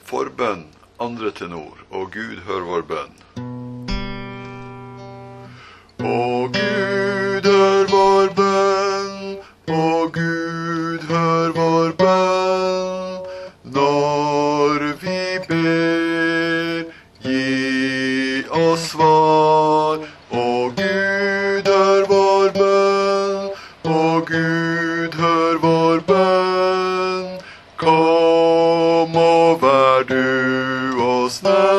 Forbønn, andre tenor, og Gud hør vår bønn. Å Gud hør vår bønn, å Gud hør vår bønn. Når vi ber, gi oss svar. Å Gud hør vår bønn, å Gud hør vår bønn. Kom og vær du oss nær.